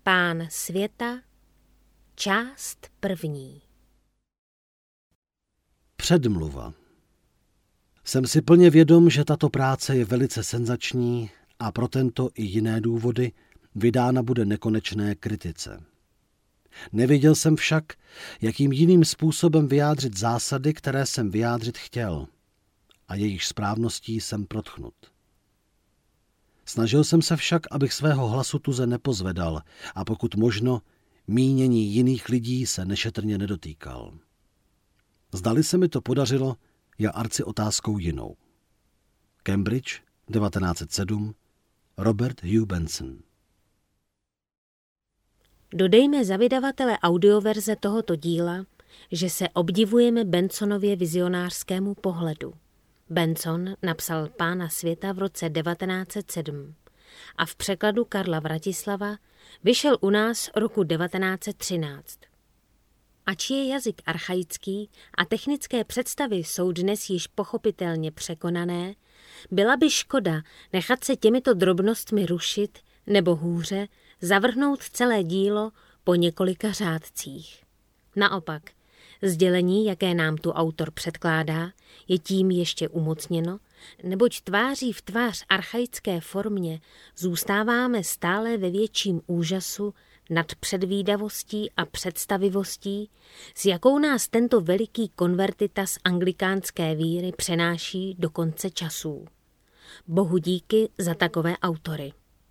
Pán světa, část 1. Předmluva. Jsem si plně vědom, že tato práce je velice senzační a pro tento i jiné důvody vydána bude nekonečné kritice. Nevěděl jsem však, jakým jiným způsobem vyjádřit zásady, které jsem vyjádřit chtěl, a jejich správností jsem protchnut. Snažil jsem se však, abych svého hlasu tuze nepozvedal a pokud možno mínění jiných lidí se nešetrně nedotýkal. Zdali se mi to podařilo, je arci otázkou jinou. Cambridge, 1907, Robert Hugh Benson. Dodejme za vydavatele audioverze tohoto díla, že se obdivujeme Bensonově vizionářskému pohledu. Benson napsal Pána světa v roce 1907 a v překladu Karla Vratislava vyšel u nás roku 1913. Ač je jazyk archaický a technické představy jsou dnes již pochopitelně překonané, byla by škoda nechat se těmito drobnostmi rušit nebo hůře zavrhnout celé dílo po několika řádcích. Naopak, sdělení, jaké nám tu autor předkládá, je tím ještě umocněno, neboť tváří v tvář archaické formě zůstáváme stále ve větším úžasu nad předvídavostí a představivostí, s jakou nás tento veliký konvertitas anglikánské víry přenáší do konce časů. Bohu díky za takové autory.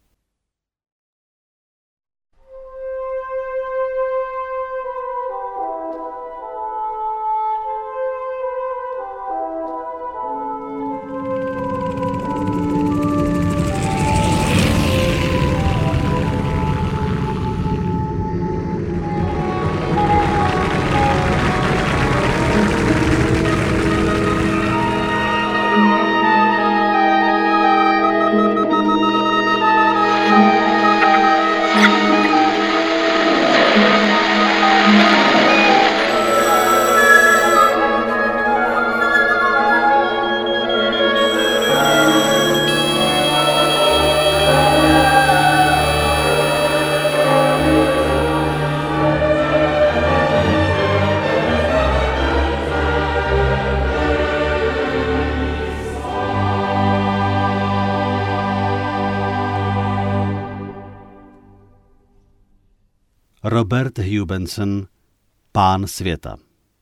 Robert Hugh Benson, Pán světa.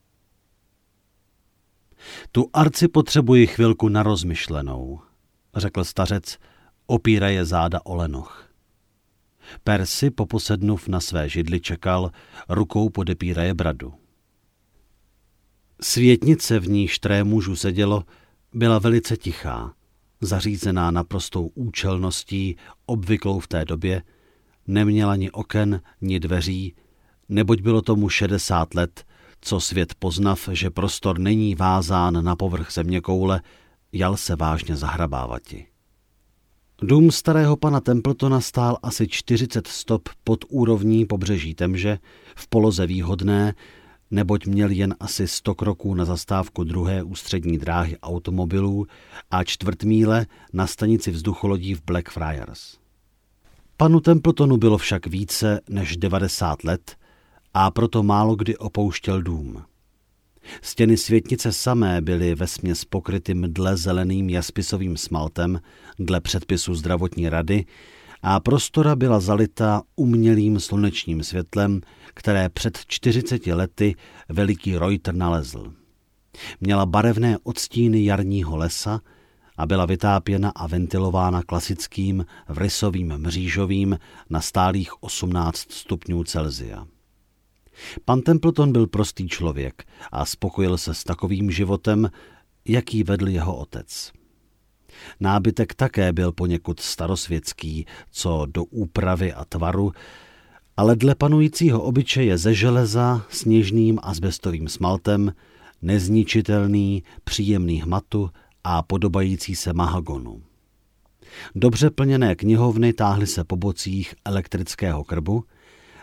Tu arci potřebuji chvilku na rozmyšlenou, řekl stařec, opíraje záda o lenoch. Percy, poposednuv na své židli, čekal, rukou podepíraje bradu. Světnice, v níž trémužů sedělo, byla velice tichá, zařízená naprostou účelností, obvyklou v té době, neměla ni oken, ni dveří, neboť bylo tomu 60 let, co svět poznav, že prostor není vázán na povrch zeměkoule, jal se vážně zahrabávati. Dům starého pana Templetona stál asi 40 stop pod úrovní pobřeží Temže, v poloze výhodné, neboť měl jen asi 100 kroků na zastávku druhé ústřední dráhy automobilů a 1/4 míle na stanici vzducholodí v Blackfriars. Panu Templetonu bylo však více než 90 let a proto málo kdy opouštěl dům. Stěny světnice samé byly vesměs pokryty mdle zeleným jaspisovým smaltem dle předpisu zdravotní rady a prostora byla zalita umělým slunečním světlem, které před 40 lety veliký Reuter nalezl. Měla barevné odstíny jarního lesa a byla vytápěna a ventilována klasickým vrysovým mřížovým na stálých 18 stupňů Celsia. Pan Templeton byl prostý člověk a spokojil se s takovým životem, jaký vedl jeho otec. Nábytek také byl poněkud starosvětský, co do úpravy a tvaru, ale dle panujícího obyčeje ze železa s něžným azbestovým smaltem, nezničitelný, příjemný hmatu a podobající se mahagonu. Dobře plněné knihovny táhly se po bocích elektrického krbu,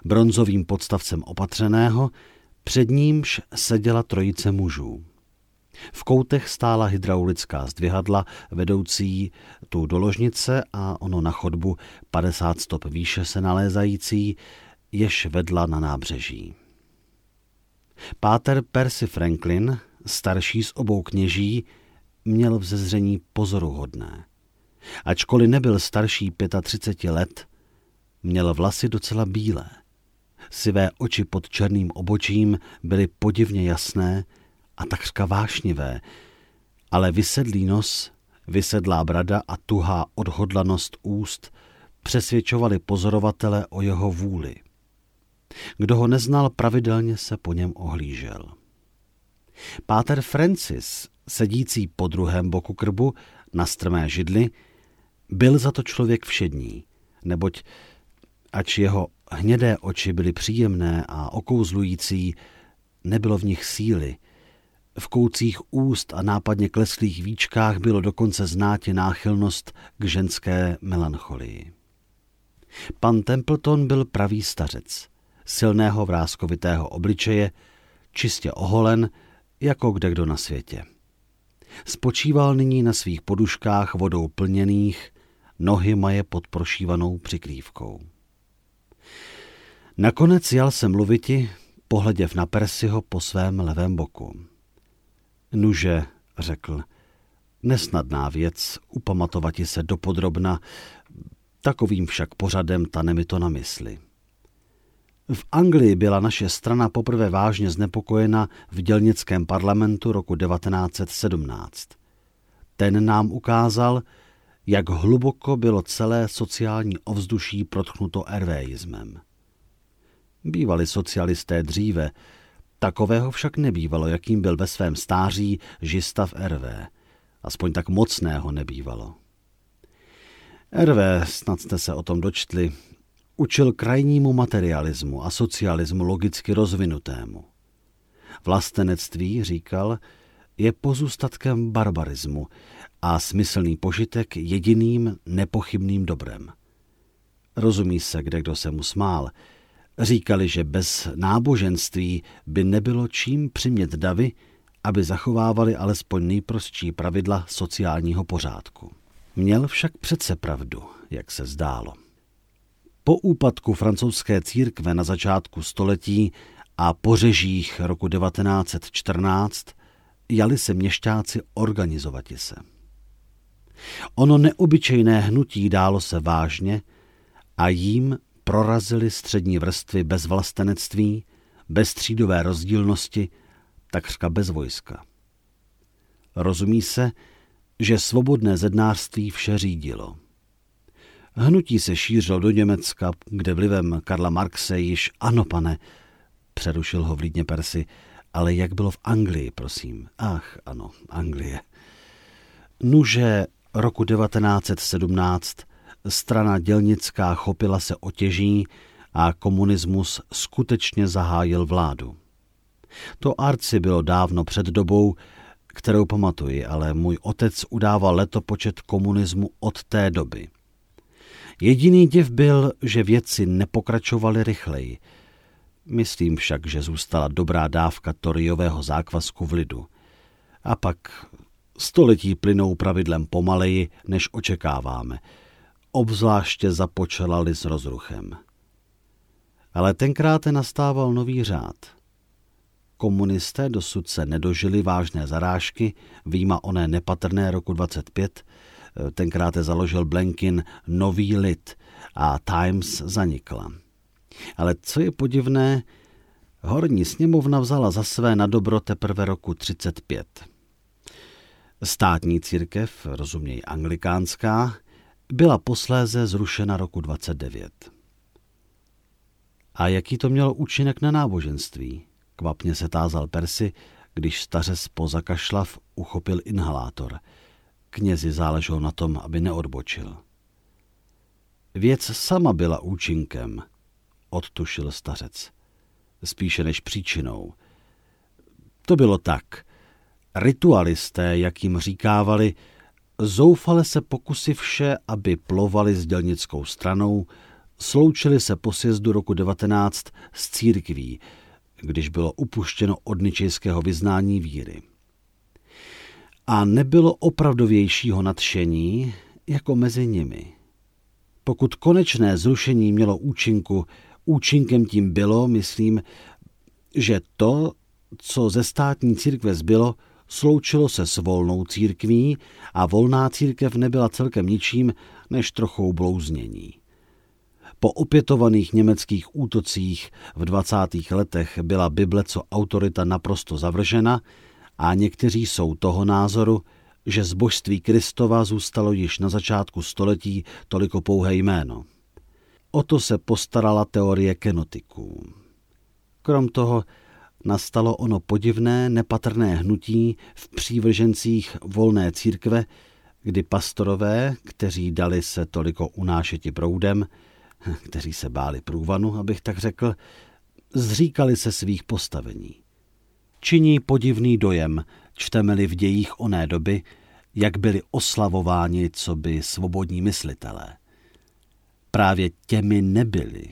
bronzovým podstavcem opatřeného, před nímž seděla trojice mužů. V koutech stála hydraulická zdvihadla vedoucí tu do ložnice a ono na chodbu 50 stop výše se nalézající, jež vedla na nábřeží. Páter Percy Franklin, starší z obou kněží, měl vzezření pozoruhodné. Ačkoliv nebyl starší 35 let, měl vlasy docela bílé. Sivé oči pod černým obočím byly podivně jasné a takřka vášnivé, ale vysedlý nos, vysedlá brada a tuhá odhodlanost úst přesvědčovali pozorovatele o jeho vůli. Kdo ho neznal, pravidelně se po něm ohlížel. Páter Francis, sedící po druhém boku krbu na strmé židli, byl za to člověk všední, neboť ač jeho hnědé oči byly příjemné a okouzlující, nebylo v nich síly. V koutcích úst a nápadně kleslých víčkách bylo dokonce znáti náchylnost k ženské melancholii. Pan Templeton byl pravý stařec, silného vráskovitého obličeje, čistě oholen, jako kdekdo na světě. Spočíval nyní na svých poduškách vodou plněných, nohy maje pod prošívanou přikrývkou. Nakonec jal se mluviti, pohleděv na Percyho po svém levém boku. Nuže, řekl, nesnadná věc, upamatovati se dopodrobna, takovým však pořadem tane mi to na mysli. V Anglii byla naše strana poprvé vážně znepokojena v dělnickém parlamentu roku 1917. Ten nám ukázal, jak hluboko bylo celé sociální ovzduší protchnuto ervéismem. Bývali socialisté dříve, takového však nebývalo, jakým byl ve svém stáří Žistav R.V. Aspoň tak mocného nebývalo. R.V., snad jste se o tom dočtli, učil krajnímu materialismu a socialismu logicky rozvinutému. Vlastenectví, říkal, je pozůstatkem barbarismu a smyslný požitek jediným nepochybným dobrem. Rozumí se, kdekdo se mu smál. Říkali, že bez náboženství by nebylo čím přimět davy, aby zachovávali alespoň nejprostší pravidla sociálního pořádku. Měl však přece pravdu, jak se zdálo. Po úpadku francouzské církve na začátku století a po řežích roku 1914 jali se měšťáci organizovati se. Ono neobyčejné hnutí dálo se vážně a jím prorazily střední vrstvy bez vlastenectví, bez třídové rozdílnosti, takřka bez vojska. Rozumí se, že svobodné zednářství vše řídilo. Hnutí se šířilo do Německa, kde vlivem Karla Marxe již ano, pane, přerušil ho vlídně Percy, ale jak bylo v Anglii, prosím. Ach, ano, Anglie. Nuže roku 1917 strana dělnická chopila se otěží a komunismus skutečně zahájil vládu. To arci bylo dávno před dobou, kterou pamatuji, ale můj otec udával letopočet komunismu od té doby. Jediný div byl, že věci nepokračovaly rychleji. Myslím však, že zůstala dobrá dávka Toryového zákvasku v lidu. A pak století plynou pravidlem pomaleji, než očekáváme. Obzvláště započalali s rozruchem. Ale tenkrát nastával nový řád. Komunisté dosud se nedožili vážné zarážky, vyjma oné nepatrné roku 25, tenkrát založil Blenkin Nový lid a Times zanikla. Ale co je podivné, horní sněmovna vzala za své na dobro teprve roku 35. Státní církev, rozuměj anglikánská, byla posléze zrušena roku 29. A jaký to mělo účinek na náboženství? Kvapně se tázal Percy, když stařec po zakašlav uchopil inhalátor. Knězi záleželo na tom, aby neodbočil. Věc sama byla účinkem, odtušil stařec. Spíše než příčinou. To bylo tak. Ritualisté, jak jim říkávali, zoufale se pokusivše, aby plovali s dělnickou stranou, sloučili se po sjezdu roku 19 s církví, když bylo upuštěno od ničejského vyznání víry. A nebylo opravdovějšího nadšení jako mezi nimi. Pokud konečné zrušení mělo účinkem tím bylo, myslím, že to, co ze státní církve zbylo, sloučilo se s volnou církví a volná církev nebyla celkem ničím než trochou blouznění. Po opětovaných německých útocích v 20. letech byla Bible co autorita naprosto zavržena a někteří jsou toho názoru, že z božství Kristova zůstalo již na začátku století toliko pouhé jméno. O to se postarala teorie kenotiků. Krom toho nastalo ono podivné, nepatrné hnutí v přívržencích volné církve, kdy pastorové, kteří dali se toliko unášeti proudem, kteří se báli průvanu, abych tak řekl, zříkali se svých postavení. Činí podivný dojem, čteme-li v dějích oné doby, jak byli oslavováni coby svobodní myslitelé. Právě těmi nebyli.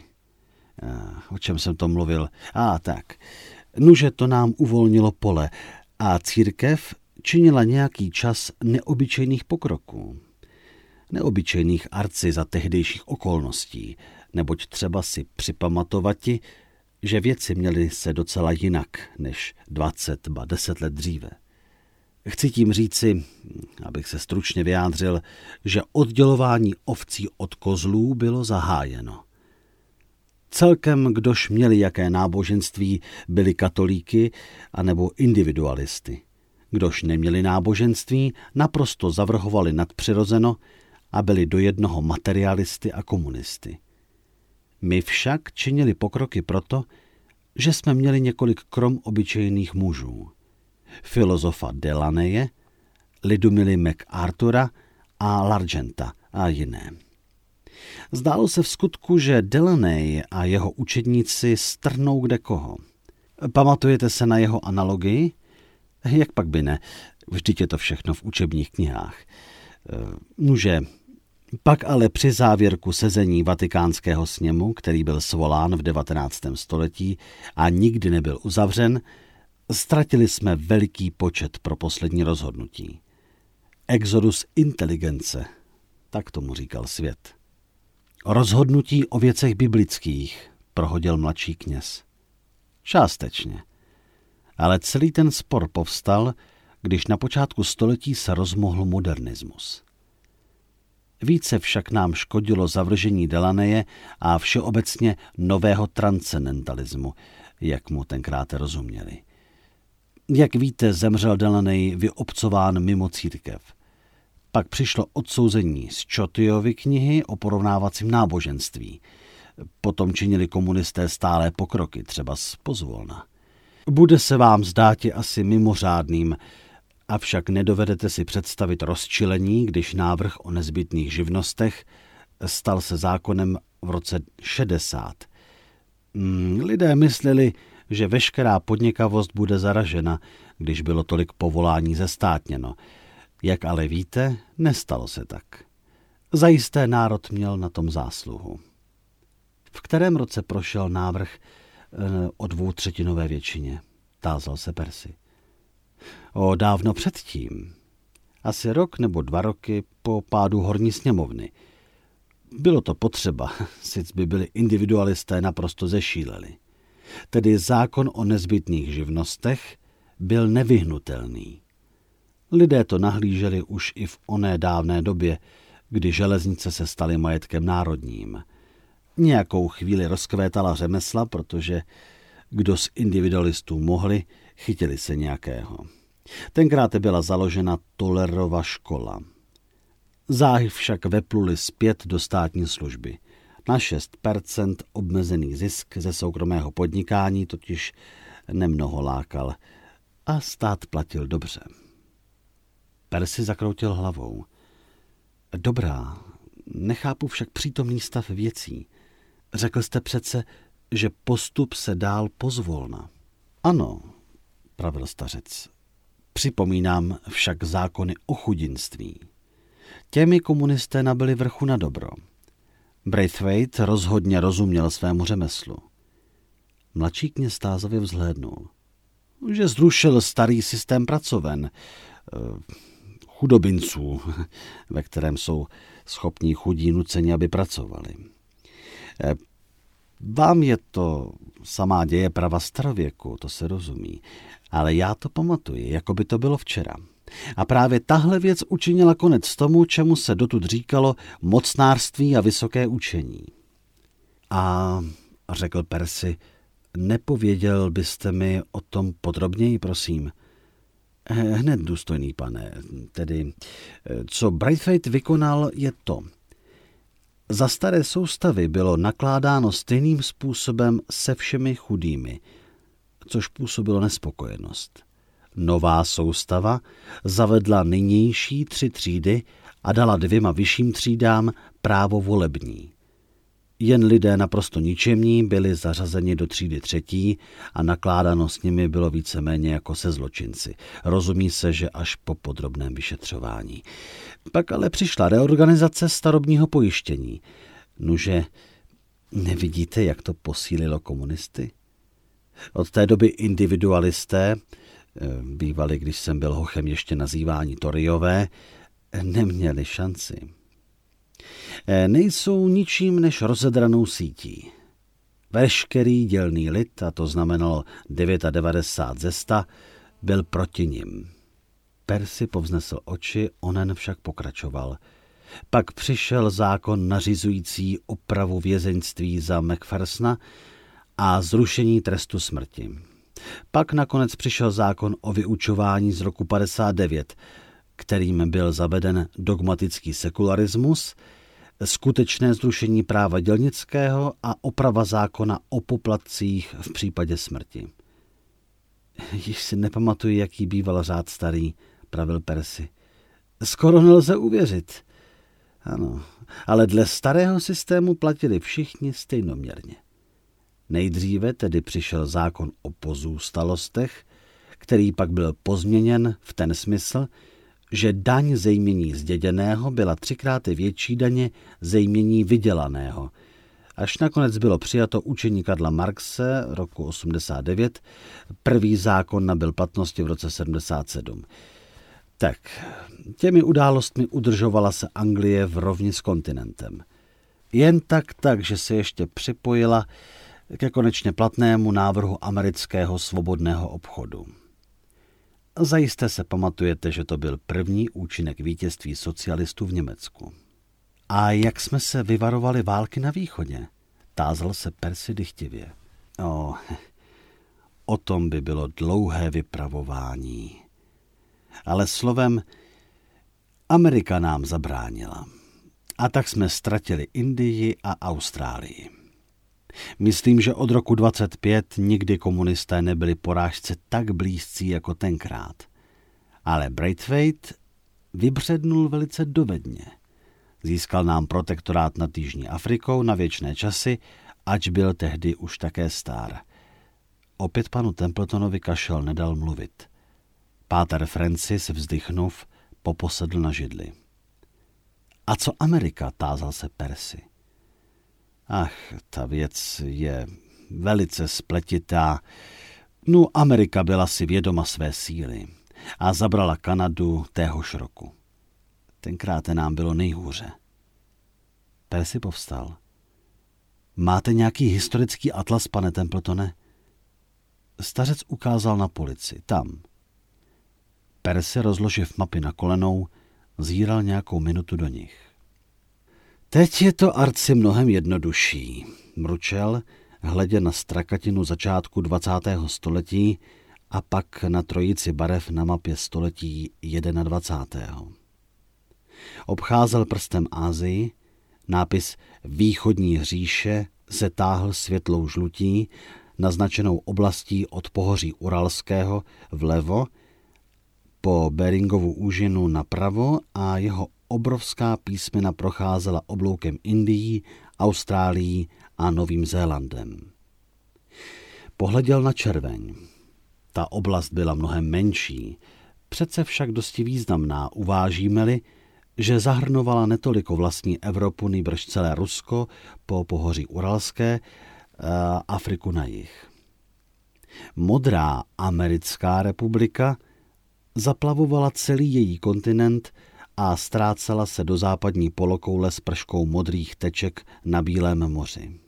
O čem jsem to mluvil? Tak. Nuže to nám uvolnilo pole a církev činila nějaký čas neobyčejných pokroků. Neobyčejných arci za tehdejších okolností, neboť třeba si připamatovati, že věci měly se docela jinak než 20 ba 10 let dříve. Chci tím říci, abych se stručně vyjádřil, že oddělování ovcí od kozlů bylo zahájeno. Celkem, kdož měli jaké náboženství, byli katolíky anebo individualisty. Kdož neměli náboženství, naprosto zavrhovali nadpřirozeno a byli do jednoho materialisty a komunisty. My však činili pokroky proto, že jsme měli několik krom obyčejných mužů. Filozofa Delaneje, Lidumily MacArthura a Largenta a jiné. Zdálo se v skutku, že Delaney a jeho učedníci strhnou kde koho. Pamatujete se na jeho analogii? Jak pak by ne? Vždyť je to všechno v učebních knihách. Nuže, pak ale při závěrku sezení Vatikánského sněmu, který byl svolán v 19. století a nikdy nebyl uzavřen, ztratili jsme veliký počet pro poslední rozhodnutí. Exodus inteligence, tak tomu říkal svět. Rozhodnutí o věcech biblických, prohodil mladší kněz. Částečně. Ale celý ten spor povstal, když na počátku století se rozmohl modernismus. Více však nám škodilo zavržení Delaneje a všeobecně nového transcendentalismu, jak mu tenkrát rozuměli. Jak víte, zemřel Delaney vyobcován mimo církev. Pak přišlo odsouzení z Chotyovy knihy o porovnávacím náboženství. Potom činili komunisté stálé pokroky, třeba z pozvolna. Bude se vám zdáti asi mimořádným, avšak nedovedete si představit rozčilení, když návrh o nezbytných živnostech stal se zákonem v roce 60. Lidé mysleli, že veškerá podnikavost bude zaražena, když bylo tolik povolání zestátněno. Jak ale víte, nestalo se tak. Zajisté národ měl na tom zásluhu. V kterém roce prošel návrh o 2/3 většině? Tázal se Percy. Dávno předtím. Asi rok nebo 2 roky po pádu horní sněmovny. Bylo to potřeba, sice by byli individualisté naprosto zešíleli. Tedy zákon o nezbytných živnostech byl nevyhnutelný. Lidé to nahlíželi už i v oné dávné době, kdy železnice se staly majetkem národním. Nějakou chvíli rozkvétala řemesla, protože kdo z individualistů mohli, chytili se nějakého. Tenkrát byla založena Tollerova škola. Záhy však vepluli zpět do státní služby. Na 6% obmezený zisk ze soukromého podnikání totiž nemnoho lákal a stát platil dobře. Percy zakroutil hlavou. Dobrá, nechápu však přítomný stav věcí. Řekl jste přece, že postup se dál pozvolna. Ano, pravil stařec. Připomínám však zákony o chudinství. Těmi komunisté nabyli vrchu na dobro. Braithwaite rozhodně rozuměl svému řemeslu. Mladší kněz stázavě vzhlédnul. Že zrušil starý systém pracoven. chudobinců, ve kterém jsou schopní chudí nuceni, aby pracovali. Vám je to samá dějeprava starověku, to se rozumí, ale já to pamatuji, jako by to bylo včera. A právě tahle věc učinila konec tomu, čemu se dotud říkalo mocnářství a vysoké učení. A řekl Percy, nepověděl byste mi o tom podrobněji, prosím? Hned, důstojný pane, tedy, co Braithwaite vykonal, je to. Za staré soustavy bylo nakládáno stejným způsobem se všemi chudými, což působilo nespokojenost. Nová soustava zavedla nynější 3 třídy a dala 2 vyšším třídám právo volební. Jen lidé naprosto ničemní byli zařazeni do třídy 3. a nakládáno s nimi bylo víceméně jako se zločinci. Rozumí se, že až po podrobném vyšetřování. Pak ale přišla reorganizace starobního pojištění. Nuže, nevidíte, jak to posílilo komunisty? Od té doby individualisté, bývali, když jsem byl hochem ještě nazývání Toryové, neměli šanci. Nejsou ničím než rozedranou sítí. Veškerý dělný lid, a to znamenalo 99 ze 100, byl proti nim. Percy povznesl oči, onen však pokračoval. Pak přišel zákon nařizující opravu vězeňství za Macphersona a zrušení trestu smrti. Pak nakonec přišel zákon o vyučování z roku 59, kterým byl zaveden dogmatický sekularismus, skutečné zrušení práva dělnického a oprava zákona o poplatcích v případě smrti. Již si nepamatuji, jaký býval řád starý, pravil Percy. Skoro nelze uvěřit. Ano, ale dle starého systému platili všichni stejnoměrně. Nejdříve tedy přišel zákon o pozůstalostech, který pak byl pozměněn v ten smysl, že daň ze jmění zděděného byla 3krát větší daně ze jmění vydělaného. Až nakonec bylo přijato učení Karla Marxe roku 89, první zákon nabyl platnosti v roce 77. Tak, těmi událostmi udržovala se Anglie v rovni s kontinentem. Jen tak, že se ještě připojila ke konečně platnému návrhu amerického svobodného obchodu. Zajisté se pamatujete, že to byl první účinek vítězství socialistů v Německu. A jak jsme se vyvarovali války na východě? Tázal se Percy dychtivě. O tom by bylo dlouhé vypravování. Ale slovem, Amerika nám zabránila. A tak jsme ztratili Indii a Austrálii. Myslím, že od roku 25 nikdy komunisté nebyli porážce tak blízcí jako tenkrát. Ale Braithwaite vybřednul velice dovedně. Získal nám protektorát nad Jižní Afrikou na věčné časy, ač byl tehdy už také star. Opět panu Templetonovi kašel nedal mluvit. Páter Francis, vzdychnув, poposedl na židli. A co Amerika, tázal se Percy. Ach, ta věc je velice spletitá. Amerika byla si vědoma své síly a zabrala Kanadu téhož roku. Tenkrát nám bylo nejhůře. Percy povstal. Máte nějaký historický atlas, pane Templetone? Stařec ukázal na polici. Tam. Percy, rozloživ mapy na kolenou, zíral nějakou minutu do nich. Teď je to arci mnohem jednodušší, mručel, hledě na strakatinu začátku 20. století a pak na trojici barev na mapě století 21. Obcházel prstem Asii, nápis Východní říše se táhl světlou žlutí, naznačenou oblastí od pohoří Uralského vlevo, po Beringovu úžinu napravo a jeho obrovská písmena procházela obloukem Indií, Austrálií a Novým Zélandem. Pohleděl na červeň. Ta oblast byla mnohem menší, přece však dosti významná, uvážíme-li, že zahrnovala netoliko vlastní Evropu, nýbrž celé Rusko po pohoří Uralské, Afriku na jih. Modrá americká republika Zaplavovala celý její kontinent a ztrácela se do západní polokoule s prškou modrých teček na bílém moři.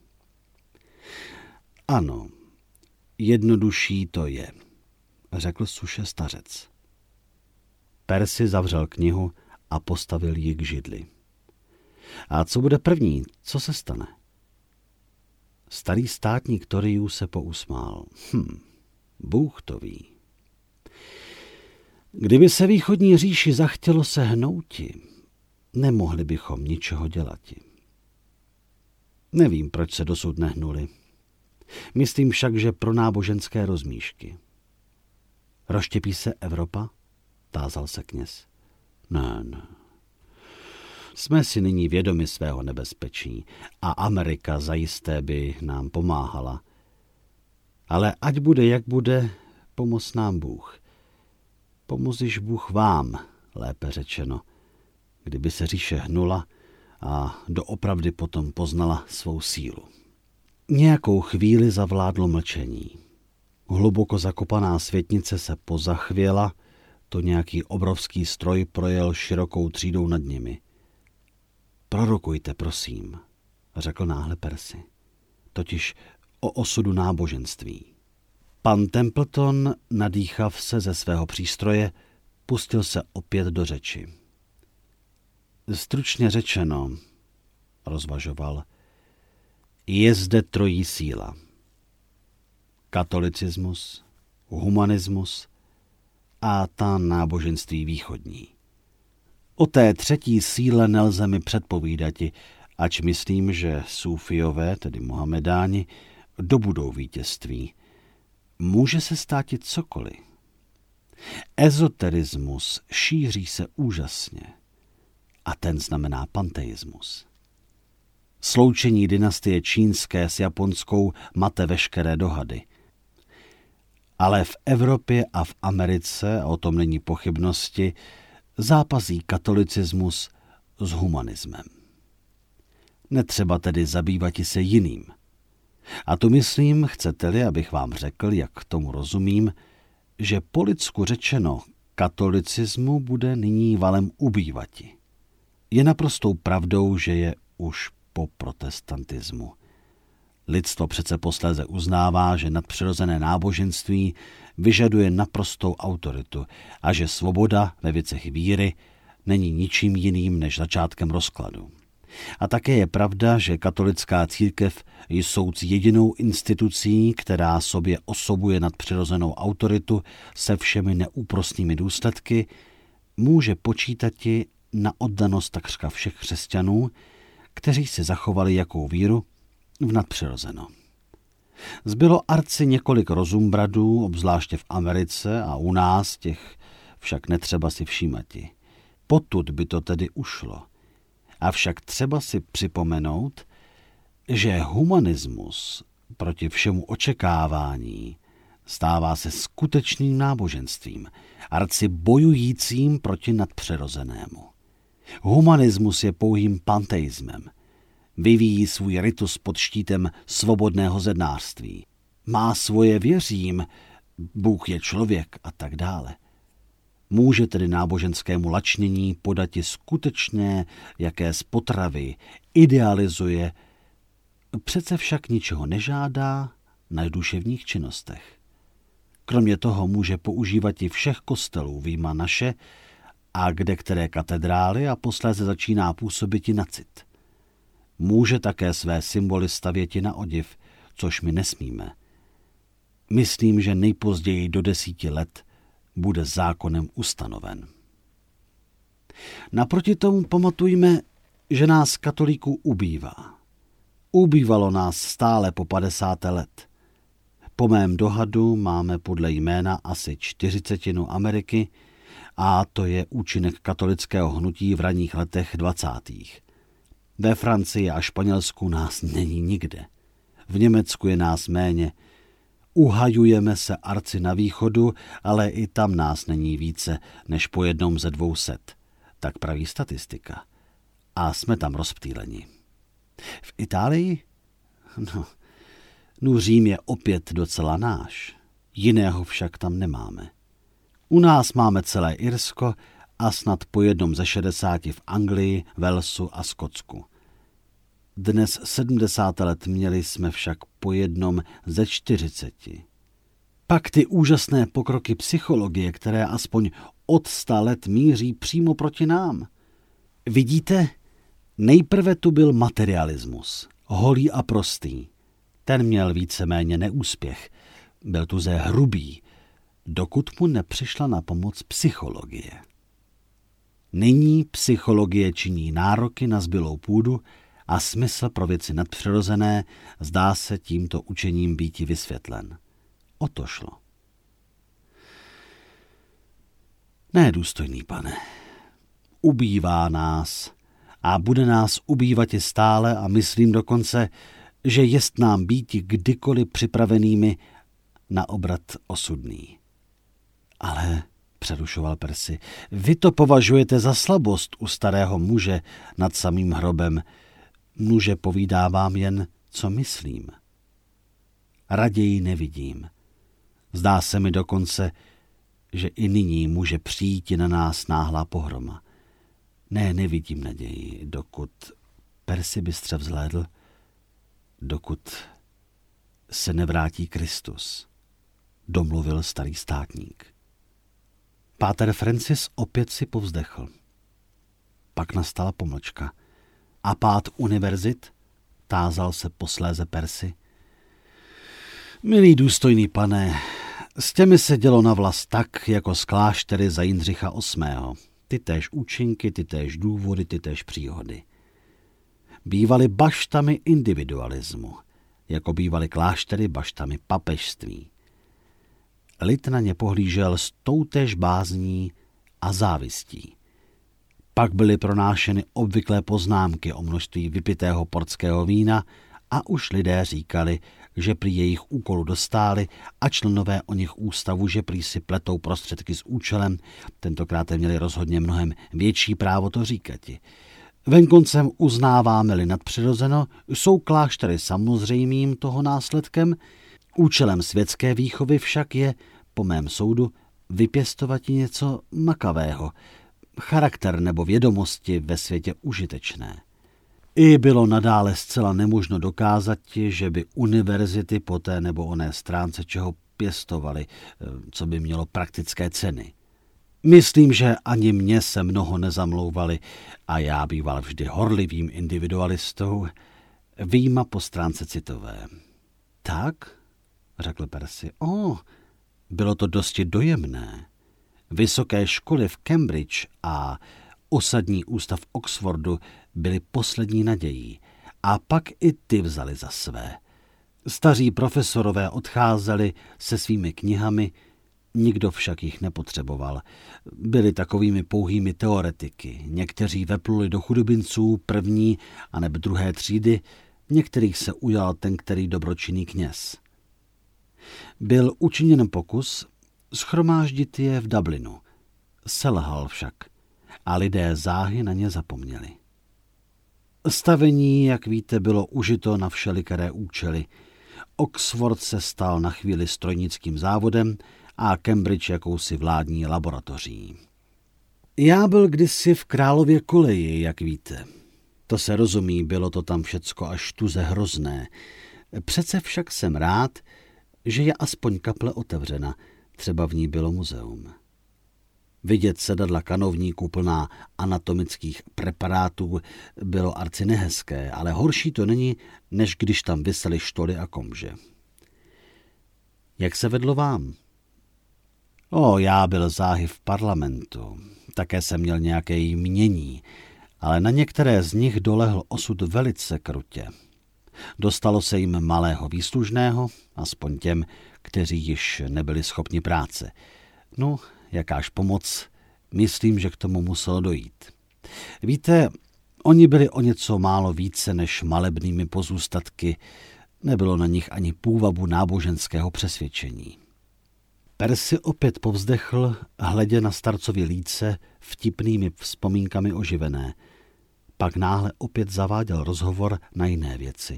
Ano, jednodušší to je, řekl suše stařec. Percy zavřel knihu a postavil ji k židli. A co bude první? Co se stane? Starý státník Toriů se pousmál. Bůh to ví. Kdyby se východní říši zachtělo se hnouti, nemohli bychom ničeho dělati. Nevím, proč se dosud nehnuli. Myslím však, že pro náboženské rozmíšky. Rozštěpí se Evropa? Tázal se kněz. Ne. Jsme si nyní vědomi svého nebezpečí a Amerika zajisté by nám pomáhala. Ale ať bude, jak bude, pomoz nám Bůh. Pomozíš Bůh vám, lépe řečeno, kdyby se říše hnula a doopravdy potom poznala svou sílu. Nějakou chvíli zavládlo mlčení. Hluboko zakopaná světnice se pozachvěla, to nějaký obrovský stroj projel širokou třídou nad nimi. Prorokujte, prosím, řekl náhle Percy, totiž o osudu náboženství. Pan Templeton, nadýchav se ze svého přístroje, pustil se opět do řeči. Stručně řečeno, rozvažoval, je zde trojí síla. Katolicismus, humanismus a ta náboženství východní. O té třetí síle nelze mi předpovídati, ač myslím, že Súfiové, tedy Mohamedáni, dobudou vítězství. Může se státi cokoliv. Ezoterismus šíří se úžasně a ten znamená panteismus. Sloučení dynastie čínské s japonskou mate veškeré dohady. Ale v Evropě a v Americe, a o tom není pochybnosti, zápasí katolicismus s humanismem. Netřeba tedy zabývati se jiným. A to myslím, chcete-li, abych vám řekl, jak tomu rozumím, že po lidsku řečeno katolicismu bude nyní valem ubývati. Je naprostou pravdou, že je už po protestantismu. Lidstvo přece posléze uznává, že nadpřirozené náboženství vyžaduje naprostou autoritu a že svoboda ve věcech víry není ničím jiným než začátkem rozkladu. A také je pravda, že katolická církev, jsouc jedinou institucí, která sobě osobuje nadpřirozenou autoritu se všemi neúprosnými důsledky, může počítati na oddanost takřka všech křesťanů, kteří si zachovali jakou víru v nadpřirozeno. Zbylo arci několik rozumbradů, obzvláště v Americe a u nás, těch však netřeba si všímati. Potud by to tedy ušlo. Avšak třeba si připomenout, že humanismus proti všemu očekávání stává se skutečným náboženstvím, arci bojujícím proti nadpřirozenému. Humanismus je pouhým panteismem. Vyvíjí svůj ritus pod štítem svobodného zednářství. Má svoje věřím, Bůh je člověk a tak dále. Může tedy náboženskému lačnění podati skutečné, jaké z potravy, idealizuje, přece však ničeho nežádá na duševních činnostech. Kromě toho může používat i všech kostelů výjima naše a kde které katedrály a posléze začíná působiti na cit. Může také své symboly stavěti na odiv, což my nesmíme. Myslím, že nejpozději do 10 let bude zákonem ustanoven. Naproti tomu pamatujme, že nás katolíků ubývá. Ubývalo nás stále po 50 let. Po mém dohadu máme podle jména asi 40 Ameriky a to je účinek katolického hnutí v ranních letech 20. Ve Francii a Španělsku nás není nikde. V Německu je nás méně. Uhajujeme se arci na východu, ale i tam nás není více než po jednom ze 200. Tak praví statistika. A jsme tam rozptýleni. V Itálii? No Řím je opět docela náš. Jiného však tam nemáme. U nás máme celé Irsko a snad po jednom ze 60 v Anglii, Walesu a Skotsku. Dnes 70 let měli jsme však po jednom ze 40. Pak ty úžasné pokroky psychologie, které aspoň od 100 let míří přímo proti nám. Vidíte, nejprve tu byl materialismus, holý a prostý. Ten měl víceméně neúspěch, byl tu ze hrubý, dokud mu nepřišla na pomoc psychologie. Nyní psychologie činí nároky na zbylou půdu a smysl pro věci nadpřirozené zdá se tímto učením býti vysvětlen. O to šlo. Ne, důstojný pane, ubývá nás a bude nás ubývat i stále a myslím dokonce, že jest nám býti kdykoliv připravenými na obrat osudný. Ale, přerušoval Percy, vy to považujete za slabost u starého muže nad samým hrobem. Nuže povídávám jen, co myslím. Raději nevidím. Zdá se mi dokonce, že i nyní může přijít na nás náhlá pohroma. Ne, nevidím naději, dokud, Percy bystře vzhlédl, dokud se nevrátí Kristus, domluvil starý státník. Páter Francis opět si povzdechl. Pak nastala pomlčka. A pád univerzit? Tázal se posléze Percy. Milý důstojný pane, s těmi se dělo na vlas tak, jako s kláštery za Jindřicha VIII. Tytéž účinky, tytéž důvody, tytéž příhody. Bývaly baštami individualismu, jako bývaly kláštery baštami papežství. Lid na ně pohlížel s toutéž bázní a závistí. Pak byly pronášeny obvyklé poznámky o množství vypitého portského vína a už lidé říkali, že prý jejich úkolu dostáli a členové o nich ústavu, že prý si pletou prostředky s účelem, tentokrát měli rozhodně mnohem větší právo to říkati. Venkoncem uznáváme-li nadpřirozeno, jsou kláštery samozřejmým toho následkem, účelem světské výchovy však je, po mém soudu, vypěstovat něco makavého, charakter nebo vědomosti ve světě užitečné. I bylo nadále zcela nemožno dokázat, že by univerzity po té nebo oné stránce čeho pěstovaly, co by mělo praktické ceny. Myslím, že ani mě se mnoho nezamlouvali a já býval vždy horlivým individualistou, vyjma po stránce citové. Tak, řekl Percy, bylo to dosti dojemné. Vysoké školy v Cambridge a osadní ústav v Oxfordu byly poslední nadějí a pak i ty vzali za své. Staří profesorové odcházeli se svými knihami, nikdo však jich nepotřeboval. Byli takovými pouhými teoretiky. Někteří vepluli do chudobinců první a neb druhé třídy, některých se ujal ten který dobročinný kněz. Byl učiněn pokus shromáždit je v Dublinu. Selhal však a lidé záhy na ně zapomněli. Stavení, jak víte, bylo užito na všelikeré účely. Oxford se stal na chvíli strojnickým závodem a Cambridge jakousi vládní laboratoří. Já byl kdysi v Králově koleji, jak víte. To se rozumí, bylo to tam všecko až tuze hrozné. Přece však jsem rád, že je aspoň kaple otevřena, třeba v ní bylo muzeum. Vidět sedadla kanovníků plná anatomických preparátů bylo arci nehezké, ale horší to není, než když tam visely štoly a komže. Jak se vedlo vám? Já byl záhy v parlamentu, také jsem měl nějaké jmění, ale na některé z nich dolehl osud velice krutě. Dostalo se jim malého výslužného, aspoň těm, kteří již nebyli schopni práce. Jakáž pomoc, myslím, že k tomu muselo dojít. Víte, oni byli o něco málo více než malebnými pozůstatky, nebylo na nich ani půvabu náboženského přesvědčení. Percy opět povzdechl, hledě na starcovi líce vtipnými vzpomínkami oživené. Pak náhle opět zaváděl rozhovor na jiné věci.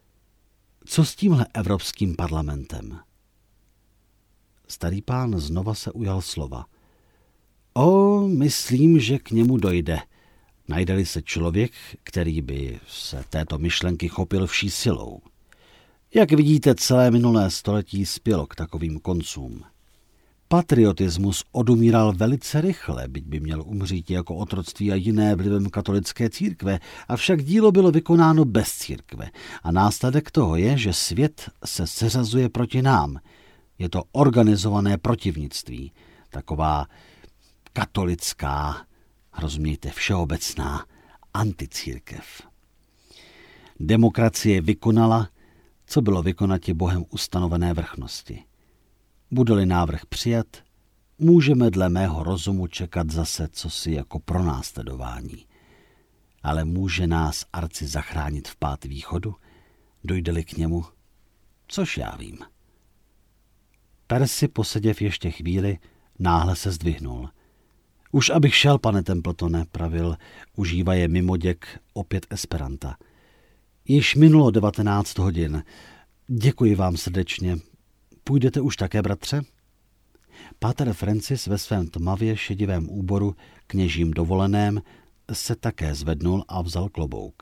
Co s tímhle Evropským parlamentem? Starý pán znova se ujal slova. Myslím, že k němu dojde. Najde-li se člověk, který by se této myšlenky chopil vší silou. Jak vidíte, celé minulé století spělo k takovým koncům. Patriotismus odumíral velice rychle, byť by měl umřít jako otroctví a jiné vlivem katolické církve, avšak dílo bylo vykonáno bez církve. A následek toho je, že svět se seřazuje proti nám. Je to organizované protivnictví, taková katolická, rozumějte, všeobecná anticírkev. Demokracie vykonala, co bylo vykonati Bohem ustanovené vrchnosti. Bude-li návrh přijat, můžeme dle mého rozumu čekat zase cosi jako pronásledování. Ale může nás arci zachránit vpád východu, dojde-li k němu, což já vím. Percy, poseděv ještě chvíli, náhle se zdvihnul. Už abych šel, pane Templetone, pravil, užívaje mimoděk opět Esperanta. Již minulo 19 hodin. Děkuji vám srdečně. Půjdete už také, bratře? Páter Francis ve svém tmavě šedivém úboru, kněžím dovoleném, se také zvednul a vzal klobouk.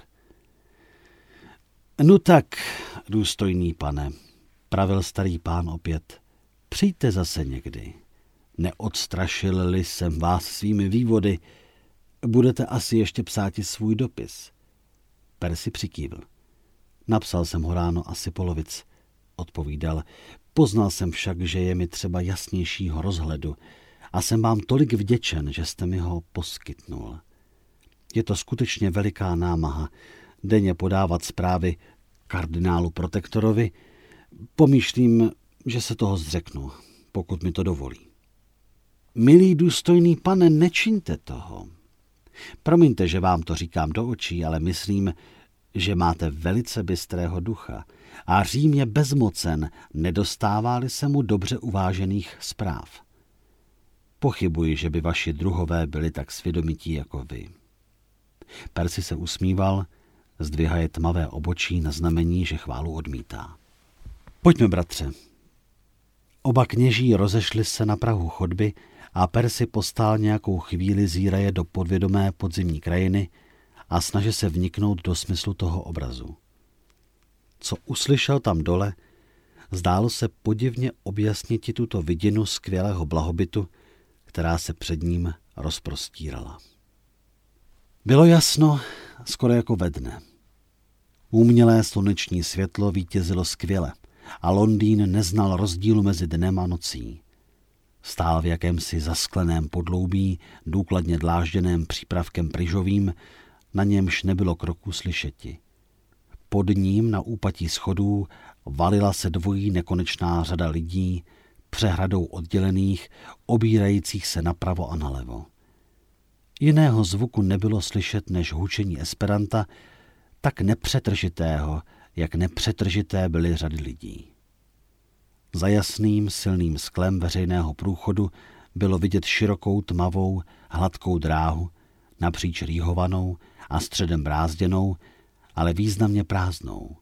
No tak, důstojný pane, pravil starý pán opět, přijďte zase někdy. Neodstrašil-li jsem vás svými vývody, budete asi ještě psáti svůj dopis. Percy přikývl. Napsal jsem ho ráno asi polovic, odpovídal. Poznal jsem však, že je mi třeba jasnějšího rozhledu a jsem vám tolik vděčen, že jste mi ho poskytnul. Je to skutečně veliká námaha denně podávat zprávy kardinálu protektorovi. Pomýšlím, že se toho zřeknu, pokud mi to dovolí. Milý důstojný pane, nečiňte toho. Promiňte, že vám to říkám do očí, ale myslím, že máte velice bystrého ducha a Řím je bezmocen, nedostává-li se mu dobře uvážených zpráv. Pochybuji, že by vaši druhové byli tak svědomití jako vy. Percy se usmíval, zdvihaje tmavé obočí na znamení, že chválu odmítá. Pojďme, bratře. Oba kněží rozešli se na prahu chodby a Percy postál nějakou chvíli zíraje do podvědomé podzimní krajiny a snaží se vniknout do smyslu toho obrazu. Co uslyšel tam dole, zdálo se podivně objasniti tuto vidinu skvělého blahobytu, která se před ním rozprostírala. Bylo jasno, skoro jako ve dne. Umělé sluneční světlo vítězilo skvěle a Londýn neznal rozdílu mezi dnem a nocí. Stál v jakémsi zaskleném podloubí, důkladně dlážděném přípravkem pryžovým, na němž nebylo kroku slyšeti. Pod ním na úpatí schodů valila se dvojí nekonečná řada lidí, přehradou oddělených, obírajících se napravo a nalevo. Jiného zvuku nebylo slyšet než hučení Esperanta, tak nepřetržitého, jak nepřetržité byly řady lidí. Za jasným, silným sklem veřejného průchodu bylo vidět širokou, tmavou, hladkou dráhu, napříč rýhovanou a středem brázděnou, ale významně prázdnou.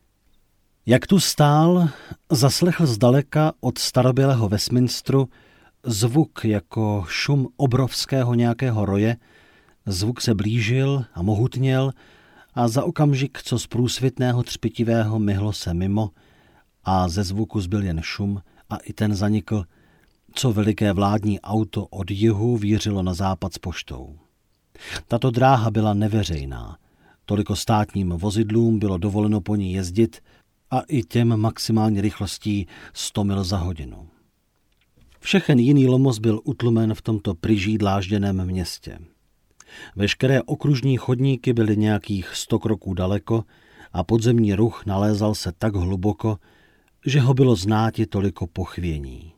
Jak tu stál, zaslechl zdaleka od starobylého Westminsteru zvuk jako šum obrovského nějakého roje, zvuk se blížil a mohutněl a za okamžik, co z průsvitného třpitivého myhlo se mimo a ze zvuku zbyl jen šum a i ten zanikl, co veliké vládní auto od jihu vířilo na západ s poštou. Tato dráha byla neveřejná, toliko státním vozidlům bylo dovoleno po ní jezdit a i těm maximální rychlostí 100 mil za hodinu. Všechen jiný lomos byl utlumen v tomto pryží dlážděném městě. Veškeré okružní chodníky byly nějakých 100 kroků daleko a podzemní ruch nalézal se tak hluboko, že ho bylo znáti toliko pochvění.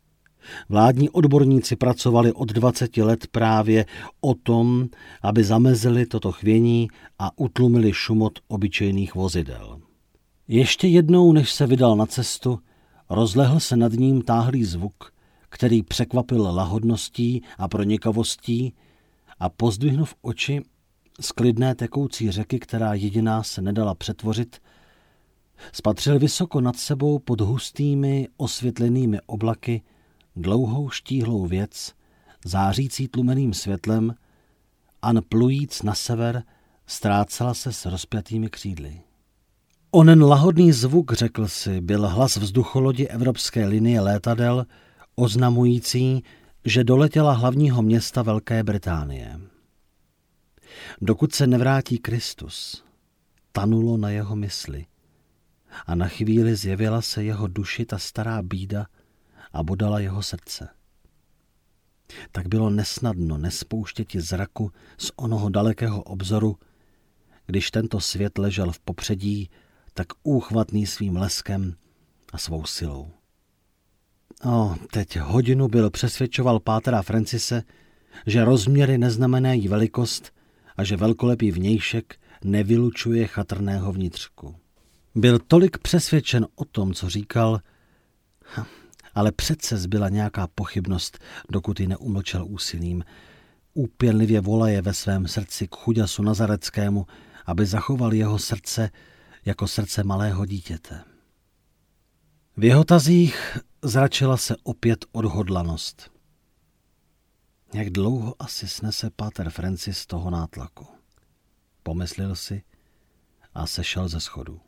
Vládní odborníci pracovali od 20 let právě o tom, aby zamezili toto chvění a utlumili šumot obyčejných vozidel. Ještě jednou, než se vydal na cestu, rozlehl se nad ním táhlý zvuk, který překvapil lahodností a pronikavostí a pozdvihnuv oči z klidné tekoucí řeky, která jediná se nedala přetvořit, spatřil vysoko nad sebou pod hustými osvětlenými oblaky dlouhou štíhlou věc zářící tlumeným světlem, a plujíc na sever, ztrácela se s rozpjatými křídly. Onen lahodný zvuk, řekl si, byl hlas vzducholodi Evropské linie létadel, oznamující, že doletěla hlavního města Velké Británie. Dokud se nevrátí Kristus, tanulo na jeho mysli a na chvíli zjevila se jeho duši ta stará bída a bodala jeho srdce. Tak bylo nesnadno nespouštěti zraku z onoho dalekého obzoru, když tento svět ležel v popředí, tak úchvatný svým leskem a svou silou. Teď hodinu byl přesvědčoval pátera Francise, že rozměry neznamenají velikost a že velkolepý vnějšek nevylučuje chatrného vnitřku. Byl tolik přesvědčen o tom, co říkal, ale přece zbyla nějaká pochybnost, dokud ji neumlčel úsilím. Úpěnlivě volaje ve svém srdci k Chuďasu Nazareckému, aby zachoval jeho srdce jako srdce malého dítěte. V jeho tazích zračila se opět odhodlanost. Jak dlouho asi snese páter Francis toho nátlaku? Pomyslel si a sešel ze schodu.